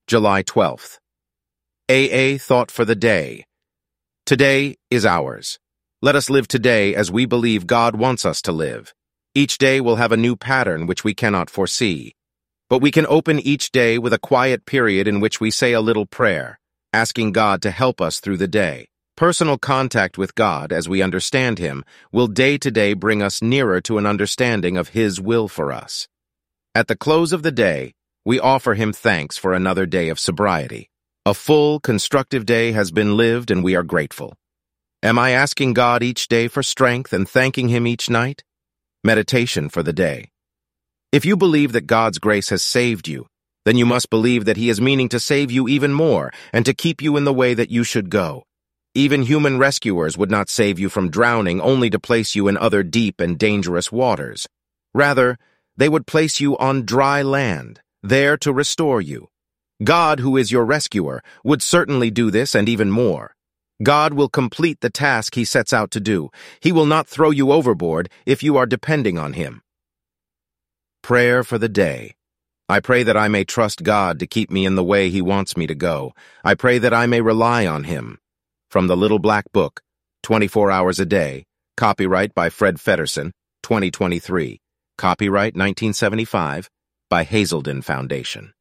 July 12th. AA Thought for the Day. Today is ours. Let us live today as we believe God wants us to live. Each day will have a new pattern which we cannot foresee. But we can open each day with a quiet period in which we say a little prayer, asking God to help us through the day. Personal contact with God, as we understand Him, will day to day bring us nearer to an understanding of His will for us. At the close of the day, we offer Him thanks for another day of sobriety. A full, constructive day has been lived and we are grateful. Am I asking God each day for strength and thanking Him each night? Meditation for the day. If you believe that God's grace has saved you, then you must believe that He is meaning to save you even more and to keep you in the way that you should go. Even human rescuers would not save you from drowning only to place you in other deep and dangerous waters. Rather, they would place you on dry land, there to restore you. God, who is your rescuer, would certainly do this and even more. God will complete the task He sets out to do. He will not throw you overboard if you are depending on Him. Prayer for the day. I pray that I may trust God to keep me in the way He wants me to go. I pray that I may rely on Him. From the Little Black Book, 24 Hours a Day, copyright by Fred Feddersen, 2023, copyright 1975, by Hazelden Foundation.